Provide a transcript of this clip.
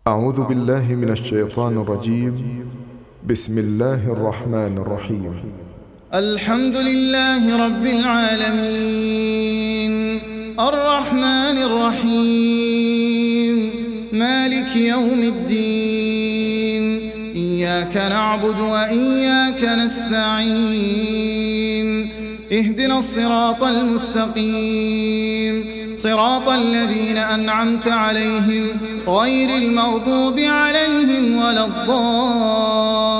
أعوذ بالله من الشيطان الرجيم. بسم الله الرحمن الرحيم. الحمد لله رب العالمين الرحمن الرحيم مالك يوم الدين إياك نعبد وإياك نستعين اهدنا الصراط المستقيم صراط الذين أنعمت عليهم غير المغضوب عليهم ولا الضالين.